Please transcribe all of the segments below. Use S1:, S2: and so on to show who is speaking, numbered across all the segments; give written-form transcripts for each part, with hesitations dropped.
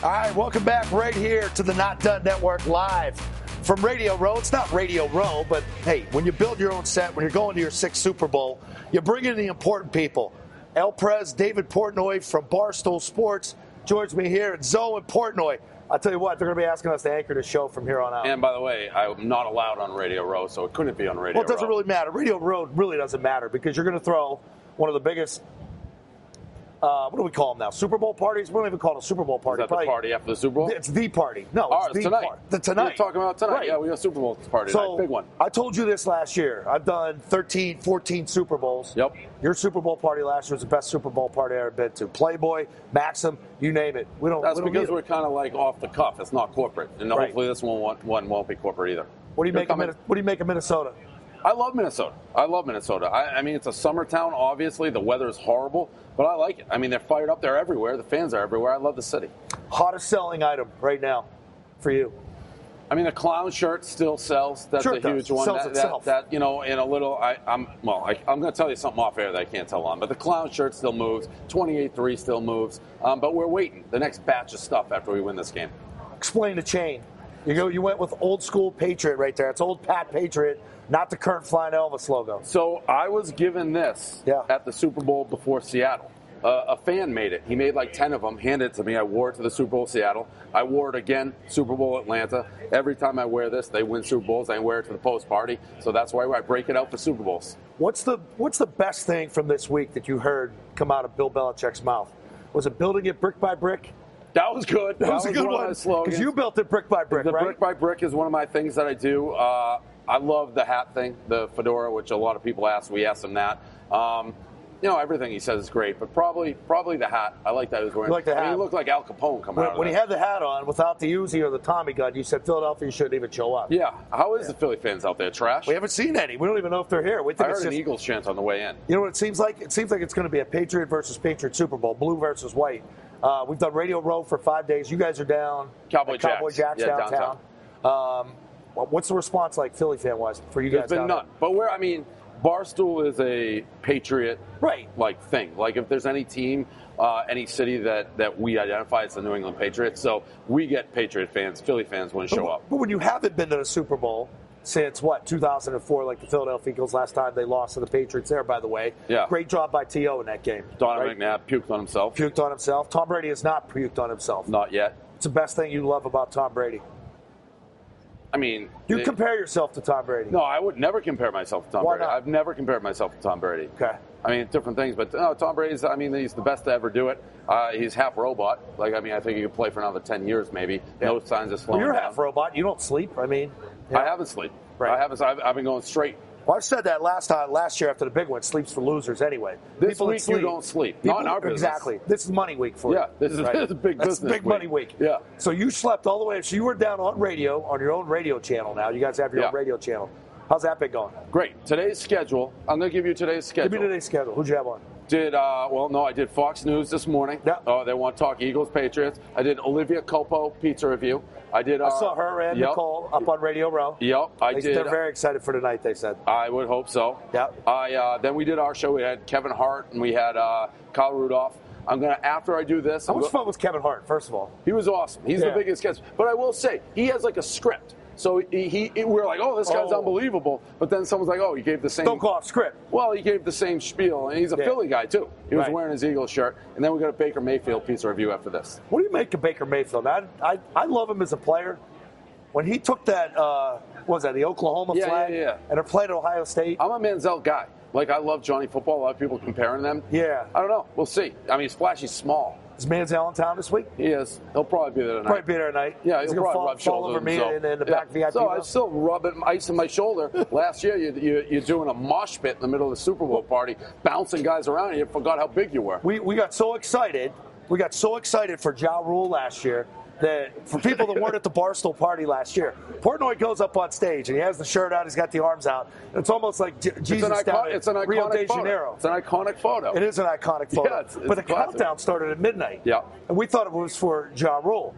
S1: All right, welcome back right here to the Not Done Network live from Radio Row. It's not Radio Row, but hey, when you build your own set, when you're going to your 6th Super Bowl, you bring in the important people. El Prez, David Portnoy from Barstool Sports joins me here, and Zoe and Portnoy. I'll tell you what, they're going to be asking us to anchor the show from here on out.
S2: And by the way, I'm not allowed on Radio Row, so it couldn't be on Radio Row.
S1: Well, it doesn't really matter. Radio Row really doesn't matter because you're going to throw one of the biggest what do we call them now? Super Bowl parties? We don't even call it a Super Bowl party.
S2: Is that the party after the Super Bowl?
S1: It's the party. No,
S2: it's
S1: the
S2: tonight.
S1: Tonight.
S2: You're talking about tonight. Right. Yeah, we got a Super Bowl party tonight. Big one.
S1: I told you this last year. I've done 13, 14 Super Bowls.
S2: Yep.
S1: Your Super Bowl party last year was the best Super Bowl party I've ever been to. Playboy, Maxim, you name it.
S2: That's because we're kind of like off the cuff. It's not corporate. And hopefully this one won't be corporate either.
S1: What do you make of Minnesota?
S2: I love Minnesota. I mean, it's a summer town, obviously. The weather is horrible, but I like it. I mean, they're fired up. They're everywhere. The fans are everywhere. I love the city.
S1: Hottest selling item right now for you?
S2: I mean, the clown shirt still sells. That's a huge one.
S1: Sells itself.
S2: That, in a little, I'm going to tell you something off air that I can't tell on, but the clown shirt still moves. 28-3 still moves. But we're waiting. The next batch of stuff after we win this game.
S1: Explain the chain. You went with old school Patriot right there. It's old Pat Patriot, not the current Flying Elvis logo.
S2: So I was given this at the Super Bowl before Seattle. A fan made it. He made like 10 of them, handed it to me. I wore it to the Super Bowl Seattle. I wore it again, Super Bowl Atlanta. Every time I wear this, they win Super Bowls. I wear it to the post party. So that's why I break it out for Super Bowls.
S1: What's the best thing from this week that you heard come out of Bill Belichick's mouth? Was it building it brick by brick?
S2: That was good.
S1: That was a good one. Because you built it brick by brick, right?
S2: Brick by brick is one of my things that I do. I love the hat thing, the fedora, which a lot of people ask. We asked him that. Everything he says is great, but probably the hat. I like that he was wearing.
S1: You like the hat?
S2: He looked like Al Capone coming out of
S1: when he had the hat on, without the Uzi or the Tommy gun, you said Philadelphia shouldn't even show up.
S2: Yeah. How is the Philly fans out there? Trash?
S1: We haven't seen any. We don't even know if they're here.
S2: I heard an Eagles chant on the way in.
S1: You know what it seems like? It seems like it's going to be a Patriot versus Patriot Super Bowl, blue versus white. We've done Radio Row for 5 days. You guys are down.
S2: Cowboy
S1: Jacks downtown. What's the response like, Philly fan-wise, for you guys?
S2: There's been none. But Barstool is a Patriot thing. Like if there's any team, any city that we identify as the New England Patriots, so we get Patriot fans. Philly fans wouldn't show up.
S1: But when you haven't been to the Super Bowl since 2004, like the Philadelphia Eagles last time they lost to the Patriots there, by the way.
S2: Yeah.
S1: Great job by T.O. in that game.
S2: Donovan McNabb puked on himself.
S1: Tom Brady has not puked on himself.
S2: Not yet.
S1: It's the best thing you love about Tom Brady.
S2: I mean,
S1: you compare yourself to Tom Brady.
S2: No, I would never compare myself to Tom Brady.
S1: Not?
S2: I've never compared myself to Tom Brady.
S1: Okay.
S2: I mean, different things, but Tom Brady's, he's the best to ever do it. He's half robot. I think he could play for another 10 years maybe. Yeah. No signs of slowing down.
S1: You're half robot. You don't sleep. I
S2: haven't slept. Right. I've been going straight.
S1: Well, I said that last year after the big one. Sleep's for losers anyway.
S2: This week you don't sleep. Not in our business.
S1: Exactly. This is money week for you.
S2: Yeah, this is a big business.
S1: That's big money week.
S2: Yeah.
S1: So you slept all the way. So you were down on radio, on your own radio channel now. You guys have your own radio channel. How's that been going?
S2: Great. Today's schedule. I'm going to give you today's schedule.
S1: Give me today's schedule. Who'd you have on?
S2: I did Fox News this morning.
S1: Yeah.
S2: They want to talk Eagles, Patriots. I did Olivia Copo pizza review. I
S1: saw her and Nicole up on Radio Row.
S2: Yep,
S1: They're very excited for tonight, they said.
S2: I would hope so.
S1: Yep.
S2: Then we did our show. We had Kevin Hart and we had Kyle Rudolph. After I do this.
S1: How much fun was Kevin Hart, first of all?
S2: He was awesome. He's the biggest guest. But I will say, he has like a script. So we're like, this guy's unbelievable. But then someone's like, he gave the same.
S1: Don't call it script.
S2: Well, he gave the same spiel, and he's a Philly guy too. He was wearing his Eagles shirt, and then we got a Baker Mayfield pizza review after this.
S1: What do you make of Baker Mayfield? I love him as a player. When he took that, the Oklahoma flag, and they're playing at Ohio State.
S2: I'm a Manziel guy. I love Johnny Football. A lot of people comparing them.
S1: Yeah.
S2: I don't know. We'll see. He's flashy small.
S1: Is Manziel in town this week?
S2: He is. He'll probably be there tonight.
S1: Probably be there tonight.
S2: Yeah,
S1: he's
S2: he'll
S1: going
S2: probably
S1: to fall over me in the back VIP.
S2: So I still rubbing ice in my shoulder. Last year, you're doing a mosh pit in the middle of the Super Bowl party, bouncing guys around, and you forgot how big you were.
S1: We got so excited. We got so excited for Ja Rule last year that for people that weren't at the Barstool party last year, Portnoy goes up on stage and he has the shirt out, he's got the arms out. It's almost like Jesus down in Rio de Janeiro.
S2: It's an iconic photo.
S1: It is an iconic photo.
S2: Yeah, it's
S1: but the
S2: classic.
S1: countdown started at midnight.
S2: Yeah.
S1: And we thought it was for Ja Rule.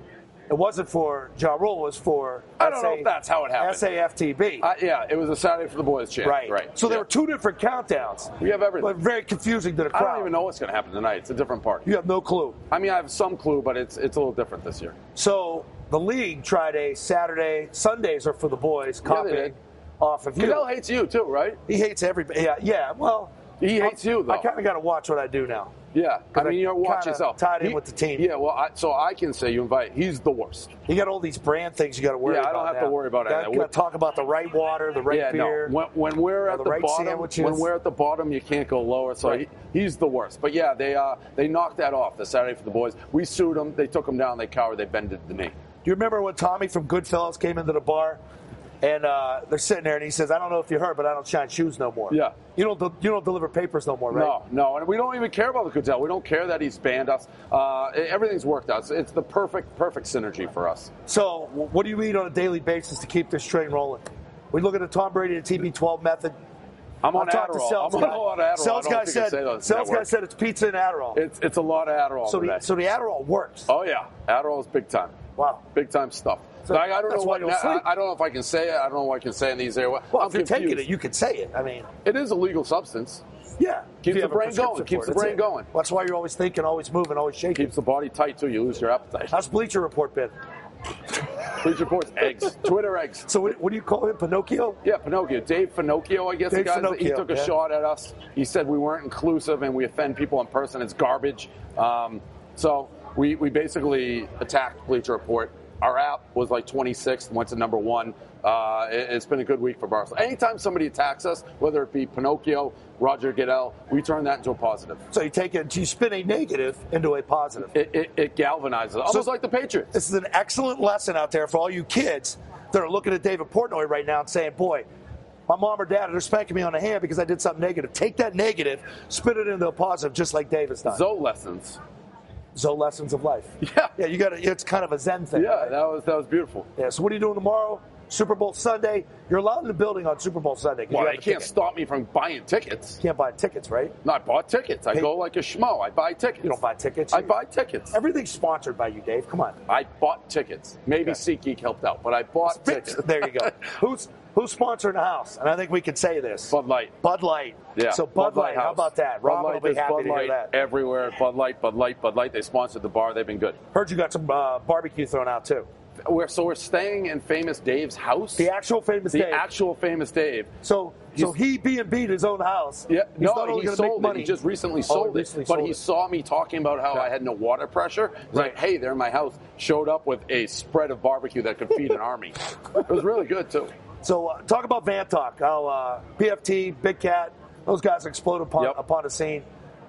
S1: It wasn't for Ja Rule. It was for
S2: I don't know if that's how it happened.
S1: SAFTB.
S2: Yeah, it was a Saturday for the Boys chant.
S1: Right. So there were two different countdowns.
S2: We have everything.
S1: But very confusing to the crowd.
S2: I don't even know what's going to happen tonight. It's a different party.
S1: You have no clue.
S2: I mean, I have some clue, but it's a little different this year.
S1: So the league tried a Saturday. Sundays are for the boys. Copying off of you.
S2: Goodell hates you too, right?
S1: He hates everybody. Yeah. Well,
S2: he hates you though.
S1: I kind of got to watch what I do now.
S2: Yeah, I mean, you watch yourself.
S1: Tied in with the team.
S2: Yeah, well, so I can say you invite. He's the worst.
S1: You got all these brand things you got to worry about.
S2: Yeah, I don't have to worry about it.
S1: You got to talk about the right water, the right beer.
S2: No. When we're at the
S1: right
S2: bottom,
S1: sandwiches.
S2: when we're at the bottom, you can't go lower. So he's the worst. But yeah, they knocked that off the Saturday for the Boys. We sued them. They took him down. They cowered. They bended the knee.
S1: Do you remember when Tommy from Goodfellas came into the bar? And they're sitting there, and he says, "I don't know if you heard, but I don't shine shoes no more."
S2: Yeah,
S1: you don't deliver papers no more, right?
S2: No, and we don't even care about the Goodell. We don't care that he's banned us. Everything's worked out. It's the perfect synergy for us.
S1: So, what do you eat on a daily basis to keep this train rolling? We look at the Tom Brady and TB12 method.
S2: I'm on Adderall. I'm on a lot of Adderall.
S1: Sales guy said it's pizza and Adderall.
S2: It's a lot of Adderall.
S1: So the Adderall works.
S2: Oh yeah, Adderall is big time.
S1: Wow,
S2: big time stuff. So I don't know what. I don't know if I can say it. I don't know what I can say in these areas.
S1: Well, if you're taking it, you can say it. I mean,
S2: it is a legal substance.
S1: Yeah,
S2: keeps the brain going. Keeps the brain going.
S1: That's why you're always thinking, always moving, always shaking.
S2: Keeps the body tight too. You lose your appetite.
S1: How's Bleacher Report been?
S2: Bleacher Report's eggs. Twitter eggs.
S1: So what do you call him? Pinocchio?
S2: Yeah, Pinocchio. Dave Finocchio, I guess.
S1: Dave
S2: the guy.
S1: Finocchio,
S2: he took a shot at us. He said we weren't inclusive and we offend people in person. It's garbage. So we basically attacked Bleacher Report. Our app was like 26th, went to number 1. It's been a good week for Barcelona. Anytime somebody attacks us, whether it be Pinocchio, Roger Goodell, we turn that into a positive.
S1: So you spin a negative into a positive.
S2: It galvanizes, almost like the Patriots.
S1: This is an excellent lesson out there for all you kids that are looking at David Portnoy right now and saying, boy, my mom or dad are spanking me on the hand because I did something negative. Take that negative, spin it into a positive, just like David's done.
S2: Zoe lessons of life.
S1: Yeah, you got to. It's kind of a Zen thing.
S2: Yeah, right? that was beautiful.
S1: Yeah. So what are you doing tomorrow? Super Bowl Sunday. You're allowed in the building on Super Bowl Sunday.
S2: Well, they can't stop me from buying tickets.
S1: You can't buy tickets, right?
S2: No, I bought tickets. I go like a schmo. I buy tickets.
S1: You don't buy tickets?
S2: I buy tickets.
S1: Everything's sponsored by you, Dave. Come on.
S2: I bought tickets. Maybe SeatGeek helped out, but I bought tickets.
S1: There you go. Who's sponsoring the house? And I think we can say this.
S2: Bud Light.
S1: Bud Light.
S2: Yeah.
S1: So Bud Light, how about that? Robin will be happy to hear that.
S2: Everywhere. Bud Light. They sponsored the bar. They've been good.
S1: Heard you got some barbecue thrown out, too.
S2: We're staying in Famous Dave's house.
S1: The actual Famous Dave.
S2: The actual Famous Dave.
S1: So he B&B'd his own house.
S2: Yeah,
S1: he sold
S2: it. He just recently sold it. But he saw me talking about how I had no water pressure. He's like, hey, they're in my house. Showed up with a spread of barbecue that could feed an army. It was really good, too.
S1: So talk about Van Talk. How PFT, Big Cat, those guys exploded upon the scene.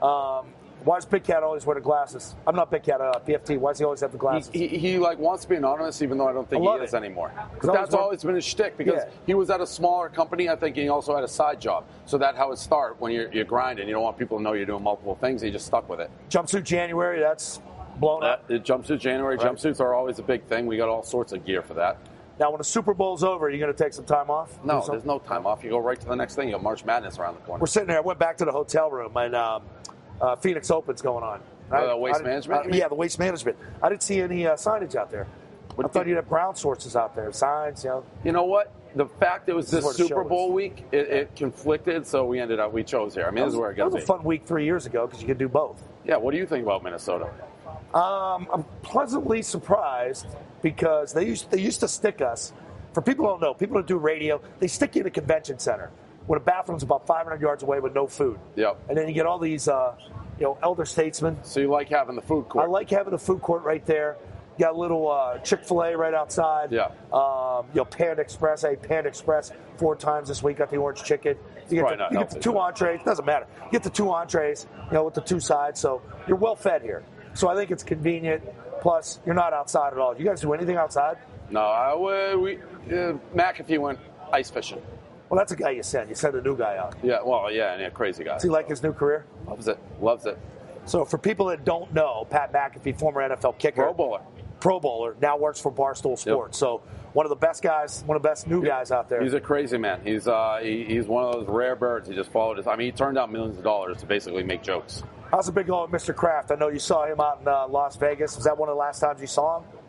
S1: Why does Big Cat always wear the glasses? I'm not Big Cat, PFT. Why does he always have the glasses?
S2: He wants to be anonymous, even though I don't think he is anymore. That's always been his shtick, because he was at a smaller company, I think, and he also had a side job. So that's how it starts when you're grinding. You don't want people to know you're doing multiple things. He just stuck with it.
S1: Jumpsuit January, that's blown up.
S2: Jumpsuit January. Right. Jumpsuits are always a big thing. We got all sorts of gear for that.
S1: Now, when the Super Bowl's over, are you going to take some time off?
S2: No, there's no time off. You go right to the next thing. You got March Madness around the corner.
S1: We're sitting there. I went back to the hotel room, and Phoenix Open's going on.
S2: Waste management?
S1: Yeah, the waste management. I didn't see any signage out there. I thought you'd have ground sources out there, signs,
S2: You know what? The fact it was this Super Bowl week, it conflicted, so we chose here. I mean, this is where it goes.
S1: It was a fun week 3 years ago because you could do both.
S2: Yeah, what do you think about Minnesota?
S1: I'm pleasantly surprised because they used to stick us. For people who don't know, people that do radio, they stick you in a convention center when a bathroom's about 500 yards away with no food.
S2: Yep.
S1: And then you get all these, elder statesmen.
S2: So you like having the food court?
S1: I like having the food court right there. You got a little Chick-fil-A right outside.
S2: Yeah.
S1: Panda Express. I ate Panda Express 4 times this week. Got the orange chicken. You get the 2 entrees. Doesn't matter. You get the 2 entrees, with the 2 sides. So you're well fed here. So I think it's convenient. Plus, you're not outside at all. You guys do anything outside?
S2: No. McAfee went ice fishing.
S1: Well, that's a guy you send. You send a new guy out.
S2: Yeah, and a crazy guy.
S1: Does he like his new career?
S2: Loves it. So
S1: for people that don't know, Pat McAfee, former NFL kicker. Pro Bowler, now works for Barstool Sports. Yep. So one of the best guys, one of the best new guys out there.
S2: He's a crazy man. He's one of those rare birds. He just followed he turned out millions of dollars to basically make jokes.
S1: How's it been going with Mr. Kraft? I know you saw him out in Las Vegas. Was that one of the last times you saw him?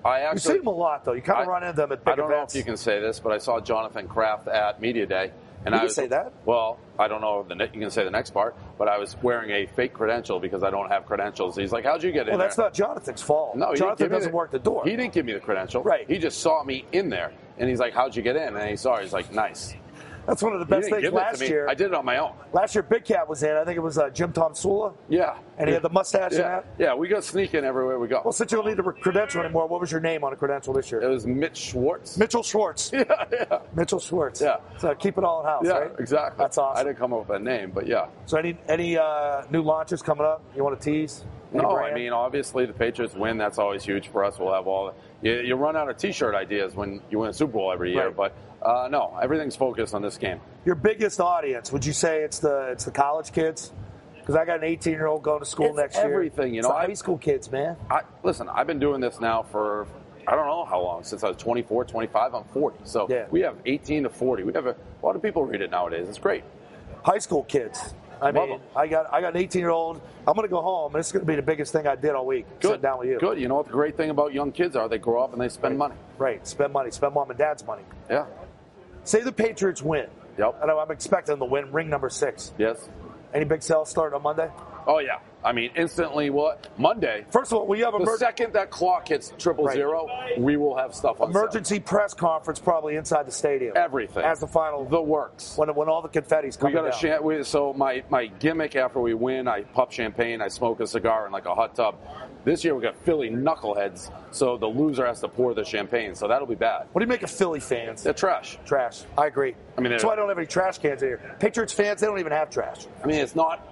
S1: You see them a lot, though. You kind of run into them at big events.
S2: I don't know if you can say this, but I saw Jonathan Kraft at Media Day. And
S1: you can say that?
S2: Well, I don't know. You can say the next part, but I was wearing a fake credential because I don't have credentials. He's like, how'd you get in there?
S1: Well, that's not Jonathan's fault.
S2: No,
S1: Jonathan doesn't work the door.
S2: He didn't give me the credential.
S1: Right.
S2: He just saw me in there, and he's like, how'd you get in? And he saw it. He's like, nice.
S1: That's one of the best things last year.
S2: I did it on my own.
S1: Last year, Big Cat was in. I think it was Jim Tomsula.
S2: Yeah.
S1: And he had the mustache and that.
S2: Yeah, we go sneaking everywhere we go.
S1: Well, since you don't need a credential anymore, what was your name on a credential this year?
S2: It was Mitch Schwartz.
S1: Mitchell Schwartz.
S2: Yeah.
S1: Mitchell Schwartz.
S2: Yeah.
S1: So keep it all in house, right?
S2: Yeah, exactly.
S1: That's awesome.
S2: I didn't come up with a name, but yeah.
S1: So any new launches coming up? You want to tease?
S2: No, I mean, obviously the Patriots win. That's always huge for us. We'll have you run out of T-shirt ideas when you win a Super Bowl every year.
S1: Right.
S2: But no, everything's focused on this game.
S1: Your biggest audience, would you say it's the college kids? Because I got an 18-year-old going to school next year.
S2: Everything,
S1: it's high school kids, man.
S2: Listen, I've been doing this now for I don't know how long, since I was 24, 25. I'm 40. So we have 18 to 40. We have a lot of people read it nowadays. It's great.
S1: High school kids. I got an 18-year-old. I'm going to go home, and this is going to be the biggest thing I did all week.
S2: Good.
S1: Sit down with you.
S2: Good. You know what the great thing about young kids are? They grow up and they spend money.
S1: Right. Spend money. Spend mom and dad's money.
S2: Yeah.
S1: Say the Patriots win.
S2: Yep.
S1: And I'm expecting them to win. Ring number 6.
S2: Yes.
S1: Any big sales starting on Monday?
S2: Oh, yeah. I mean, instantly, Monday.
S1: First of all, we have
S2: the second that clock hits 000, we will have stuff on
S1: emergency
S2: sale.
S1: Press conference probably inside the stadium.
S2: Everything.
S1: As the final.
S2: The works.
S1: When all the confetti's coming down.
S2: So my gimmick after we win, I pop champagne, I smoke a cigar in like a hot tub. This year we got Philly knuckleheads, so the loser has to pour the champagne, so that'll be bad.
S1: What do you make of Philly fans?
S2: They're trash.
S1: Trash. I agree.
S2: I mean,
S1: that's why I don't have any trash cans in here. Patriots fans, they don't even have trash.
S2: I mean, it's not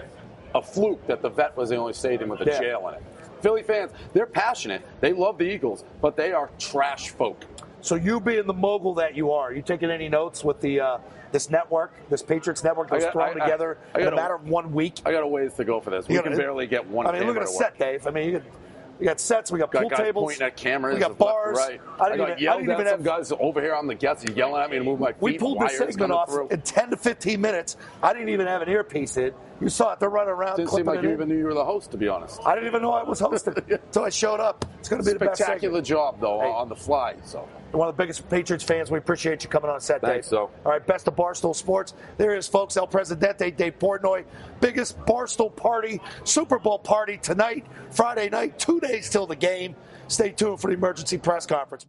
S2: a fluke that the Vet was the only stadium with a jail in it. Philly fans, they're passionate. They love the Eagles, but they are trash folk.
S1: So you being the mogul that you are taking any notes with the this network, this Patriots network that was thrown together in a matter of 1 week?
S2: I got a ways to go for this. We can barely get one.
S1: I mean, look at a set, Dave. I mean, we got sets, we got pool tables,
S2: pointing at cameras,
S1: we got bars.
S2: Right.
S1: I didn't even have
S2: some guys over here on the guests yelling at me to move my feet.
S1: We pulled the segment off in 10 to 15 minutes. I didn't even have an earpiece in. You saw it. They're running around.
S2: Didn't seem like you even knew you were the host, to be honest.
S1: I didn't even know I was hosting until I showed up. It's going to be the best segment.
S2: Spectacular job, though, on the fly. So
S1: you're one of the biggest Patriots fans. We appreciate you coming on set, Dave.
S2: Thanks, so.
S1: All right, best of Barstool Sports. There is, folks. El Presidente, Dave Portnoy. Biggest Barstool party, Super Bowl party tonight, Friday night, 2 days till the game. Stay tuned for the emergency press conference.